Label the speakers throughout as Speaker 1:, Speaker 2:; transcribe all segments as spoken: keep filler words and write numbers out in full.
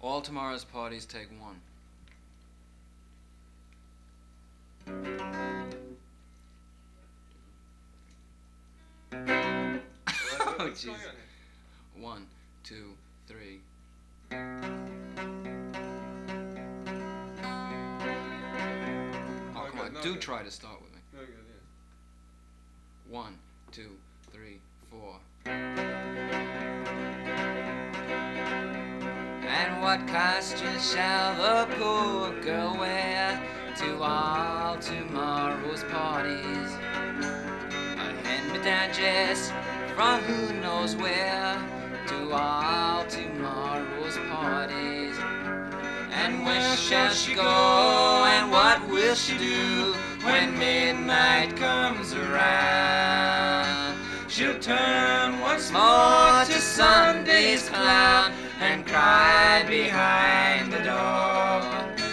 Speaker 1: All tomorrow's parties take one. Oh, jeez. One, two, three. Oh, come on. Do try to start with me.
Speaker 2: No, good, yeah.
Speaker 1: One, two, three, four. And what costume shall the poor girl wear to all tomorrow's parties? A hand-me-down dress from who knows where to all tomorrow's parties. And where shall she go and what will she do when midnight comes around? She'll turn once more to Sunday's clown and cry behind the door.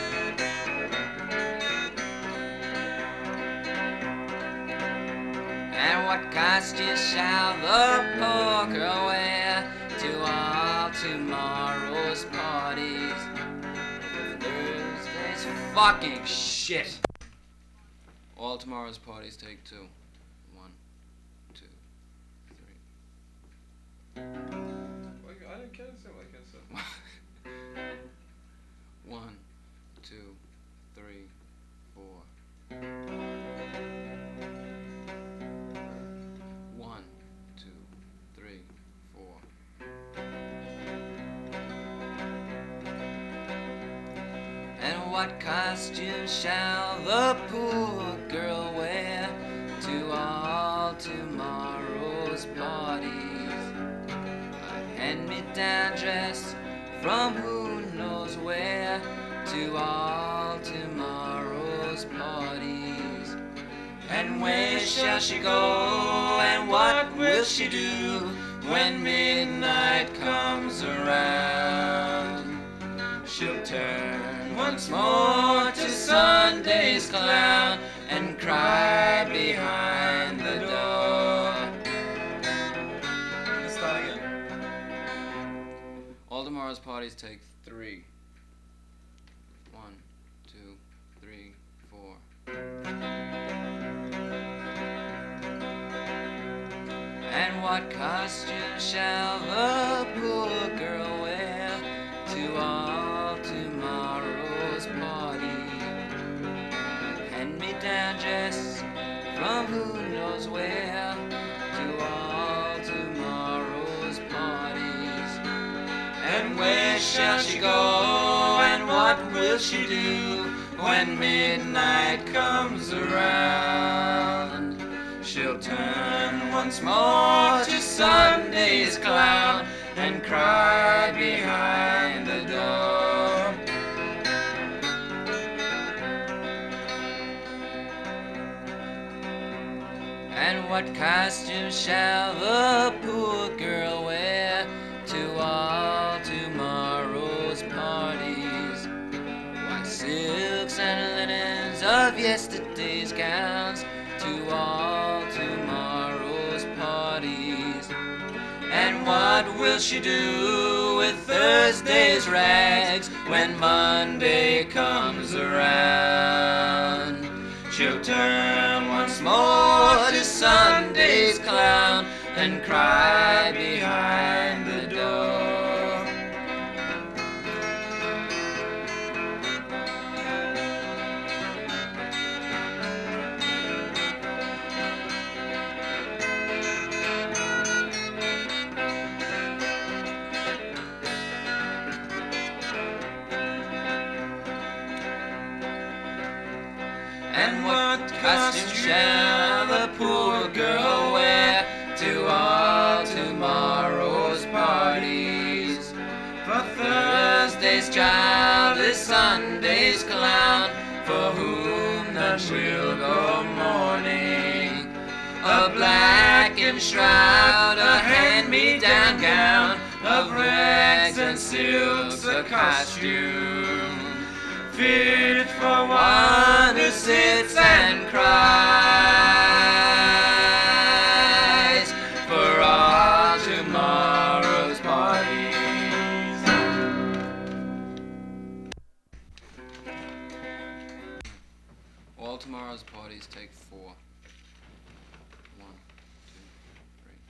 Speaker 1: And what costume shall the poor girl wear to all tomorrow's parties? Thursday's fucking shit. All tomorrow's parties take two. One, two, three.
Speaker 2: Like, I didn't catch it like I said.
Speaker 1: One, two, three, four. One, two, three, four. And what costume shall the poor girl wear to all tomorrow's parties? A hand-me-down dress from who knows where to all tomorrow's parties. And where shall she go and what will she do when midnight comes around? She'll turn once more to Sunday's clown and cry behind the door.
Speaker 2: Let's start again.
Speaker 1: All tomorrow's parties take three. One, two, three, four. And what costume shall the poor girl wear to all tomorrow's party? Hand-me-down dress from who knows where to all tomorrow's parties. And where shall she go and what will she do when midnight comes around? She'll turn once more to Sunday's clown and cry behind the door. And what costume shall the poor girl wear to all tomorrow's parties? White silks and linens of yesterday's gowns to all tomorrow's parties. And what will she do with Thursday's rags when Monday comes around? She'll turn once more to Sunday's clown and cry behind the door. And what costume shall the poor girl wear to all tomorrow's parties? For Thursday's child is Sunday's clown, for whom none will go mourning. A blackened shroud, a hand-me-down gown of rags and silks, a costume fit for one who sits and cries for all tomorrow's parties. parties take four. One, two, three.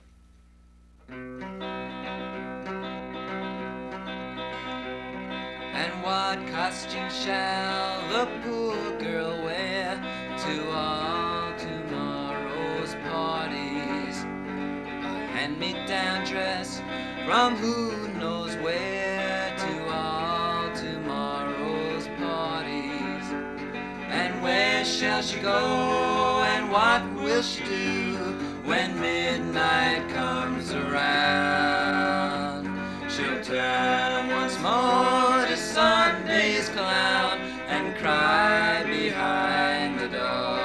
Speaker 1: And what costume shall the poor girl wear to all tomorrow's parties? A hand-me-down dress from who knows where to all tomorrow's parties. And where shall she go, and what will she do when midnight comes around? She'll turn once more to Sunday's clown and cry behind the door.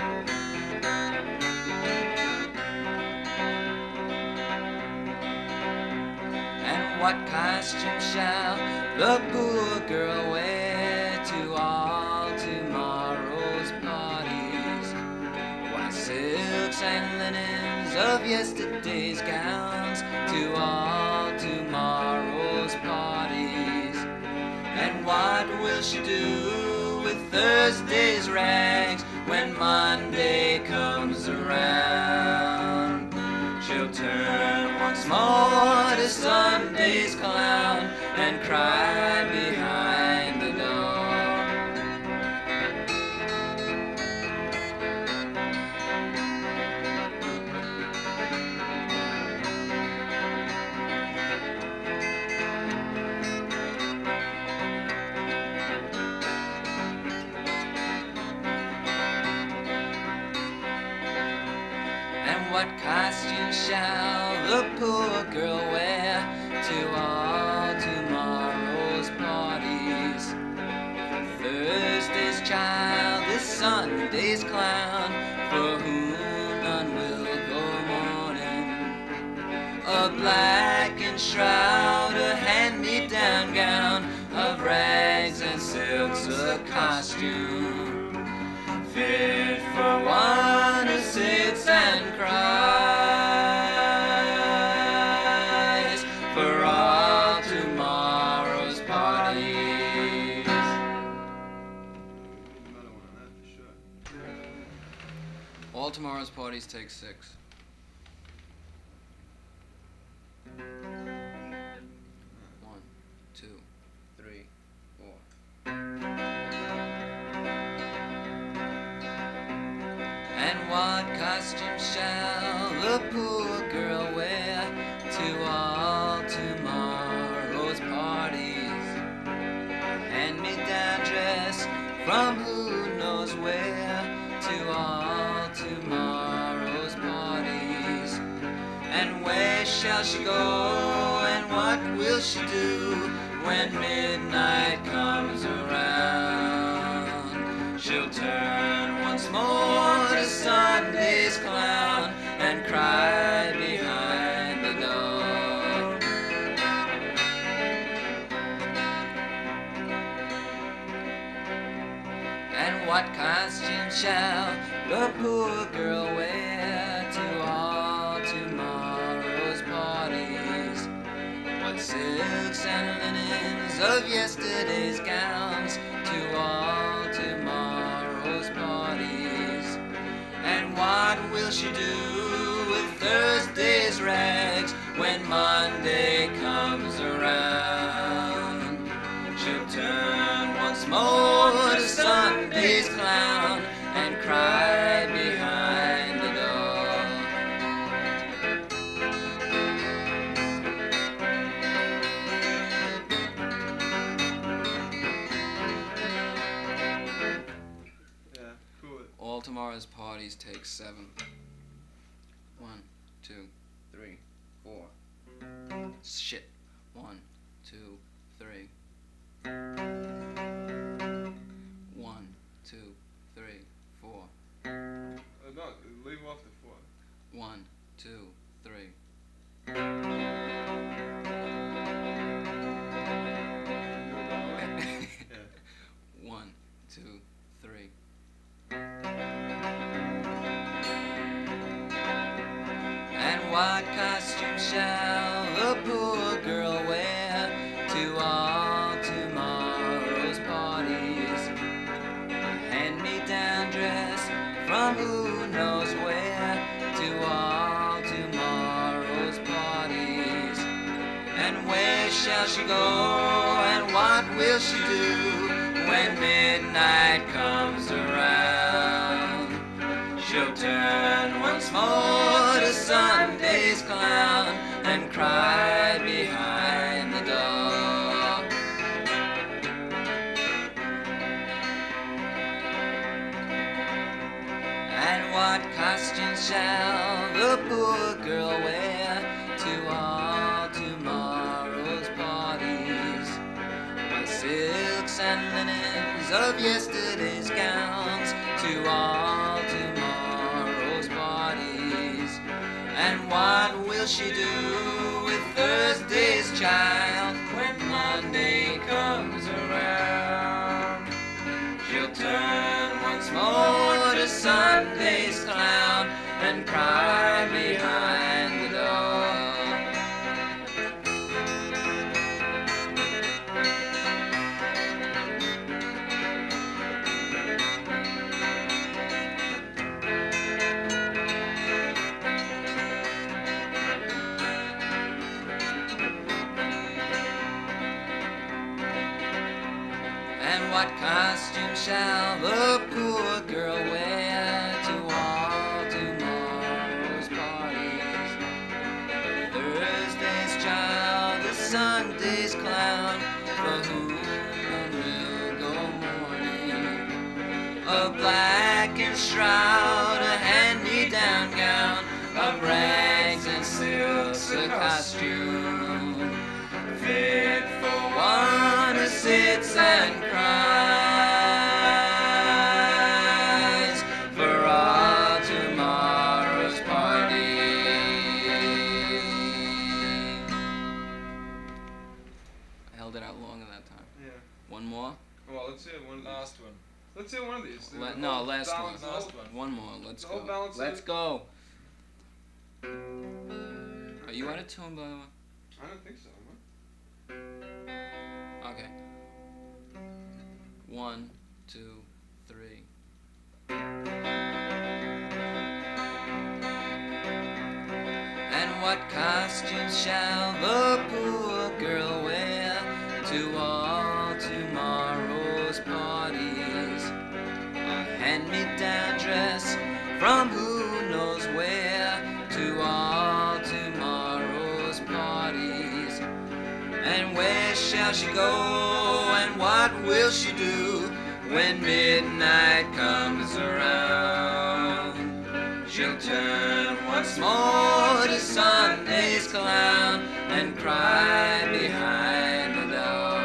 Speaker 1: And what costume shall the poor girl wear to all tomorrow's parties? White silks and linens of yesterday's gowns to all tomorrow's parties. And what will she do with Thursday's rags when Monday comes around? She'll turn once more to Sunday's clown and cry behind the door. What costume shall the poor girl wear to all tomorrow's parties? Thursday's child is Sunday's clown, for whom none will go mourning. A blackened shroud, a hand-me-down gown of rags and silks, a costume fit for one who sits and cries for all tomorrow's parties.
Speaker 2: Another one on that for sure.
Speaker 1: All tomorrow's parties take six. One, two, three, four. And what costume shall the poor girl wear to all tomorrow's parties? A hand-me-down dress from who knows where to all tomorrow's parties. And where shall she go, and what will she do when midnight comes around? She'll turn once more to Sunday's clown and cry behind the door. And what costume shall the poor girl wear to all tomorrow's parties? What silks and linens of yesterday's gowns to all tomorrow's parties? And what will she do with Thursday's rags when Monday comes around? She'll turn once more to Sunday's clown and cry behind the door.
Speaker 2: Yeah, cool.
Speaker 1: All tomorrow's parties take seven. One, two, three, four. Shit. One, two, three. One, two, three, four.
Speaker 2: Uh, no, leave off the four.
Speaker 1: One, two, three.
Speaker 2: Yeah.
Speaker 1: One, two, three. And what costume shall the poor girl wear to all tomorrow's parties? A hand-me-down dress shall she go, and what will she do when midnight comes around? She'll turn once more to Sunday's clown and cry behind the door. And what costume shall the poor girl wear to all tomorrow's parties? My silks and linens of yesterday's gowns to all tomorrow's parties. And what will she do with Thursday's child when Monday comes around? She'll turn once more to Sunday's clown and cry behind the door. And what costume shall the poor girl wear to all tomorrow's parties? Thursday's child, the Sunday's clown, for whom none will go mourning. A blackened shroud, a hand-me-down gown of rags and silks, a costume fit for one who sits and cries for all tomorrow's party. I held it out longer that time.
Speaker 2: Yeah.
Speaker 1: One more?
Speaker 2: Well, let's hear one.
Speaker 3: Last one.
Speaker 2: Let's hear one of these.
Speaker 1: Le-
Speaker 2: The
Speaker 1: no,
Speaker 2: whole
Speaker 1: last one.
Speaker 2: balance, the
Speaker 3: Last
Speaker 2: whole-
Speaker 3: one.
Speaker 1: One more. Let's
Speaker 2: The whole
Speaker 1: go.
Speaker 2: balance of
Speaker 1: Let's
Speaker 2: it.
Speaker 1: go. Are you out of tune, by the way?
Speaker 2: I don't think so. What?
Speaker 1: Okay. One, two, three. And what costumes shall the poor girl wear to all tomorrow's parties? A hand-me-down dress from who knows where to all tomorrow's parties. And where shall she go, and what will she do when midnight comes around? She'll turn once more to Sunday's clown and cry behind the door.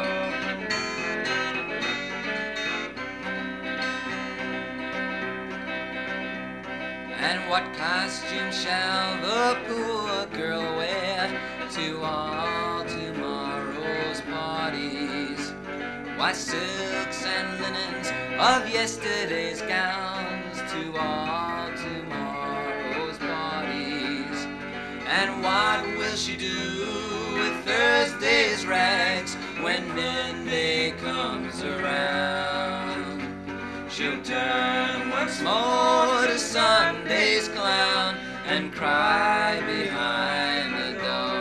Speaker 1: And what costume shall the poor girl wear to all tomorrow's parties? Why, silks and linens of yesterday's gowns to all tomorrow's parties. And what will she do with Thursday's rags when Monday comes around? She'll turn once more to Sunday's clown and cry behind the door.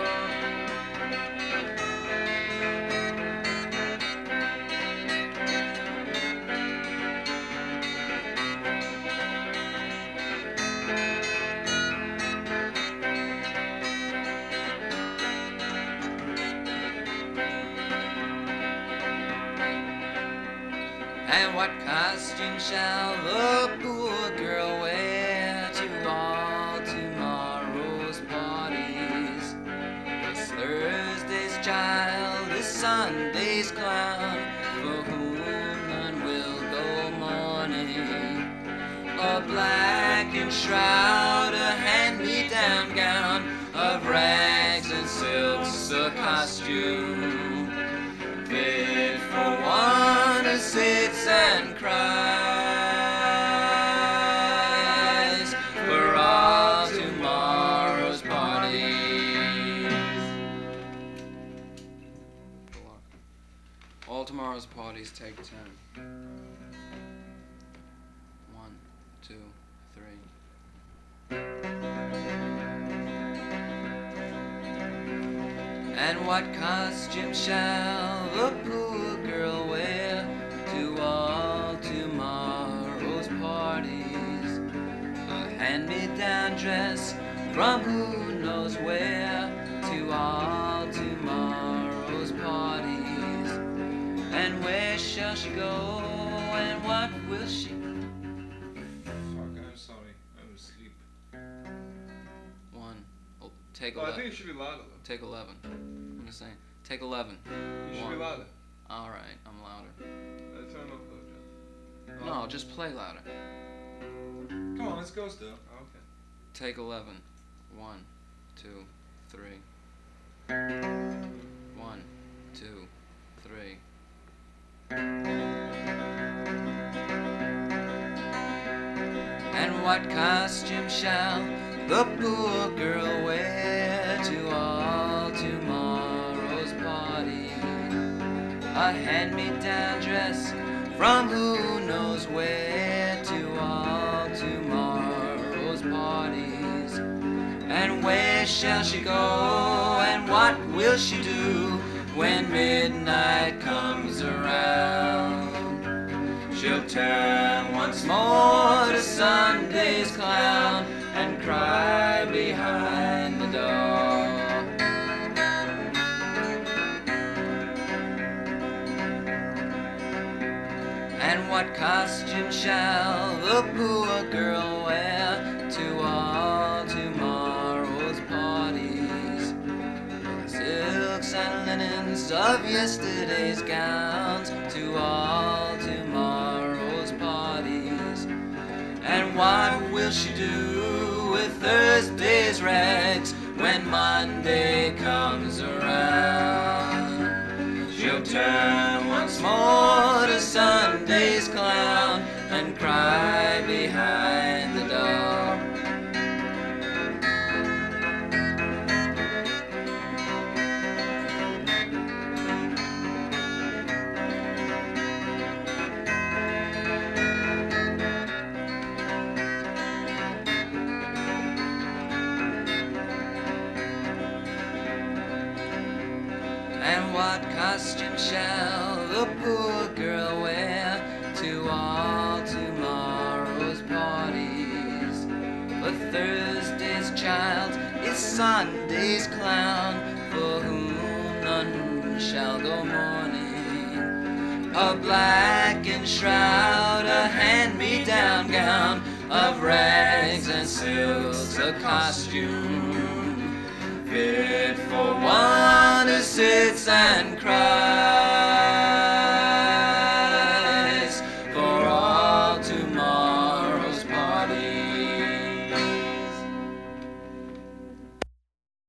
Speaker 1: And what costume shall the poor girl wear to all tomorrow's parties? It's Thursday's child, is Sunday's clown, for whom none will go mourning. A blackened shroud, a hand-me-down gown of rags and silks, a costume fit for one who sits and cries for all tomorrow's parties. All tomorrow's parties, take ten. One, two, three. And what costume shall the poor girl wear to all tomorrow's parties? A hand-me-down dress from who knows where to all tomorrow's parties. And where shall she go, and what will she do?
Speaker 2: Fuck, I'm sorry. I'm asleep.
Speaker 1: One. Oh, take
Speaker 2: Oh, I
Speaker 1: eleven.
Speaker 2: think it should be louder though.
Speaker 1: Take eleven. I'm just saying. Take eleven.
Speaker 2: You should
Speaker 1: One.
Speaker 2: be louder.
Speaker 1: Alright, I'm louder.
Speaker 2: Uh, turn off though, John.
Speaker 1: No, just play louder.
Speaker 3: Come on, let's go still.
Speaker 2: Oh, okay.
Speaker 1: Take eleven. One, two, three. One, two, three. And what costume shall the poor girl wear to all tomorrow's party? A hand-me-down dress from who knows where to all tomorrow's parties. And where shall she go, and what will she do when midnight comes around? She'll turn once more to Sunday's clown and cry behind the door. And what costume shall the poor girl wear to all tomorrow's parties? Silks and linens of yesterday's gowns to all tomorrow's parties. And what will she do with Thursday's rags when Monday comes around? She'll turn once more to Sunday's clown and cry behind the door. And what costume shall the poor girl wear to all tomorrow's parties? But Thursday's child is Sunday's clown, for whom none shall go mourning. A blackened shroud, a hand-me-down gown of rags and silks, a costume fit for one who sits and cries.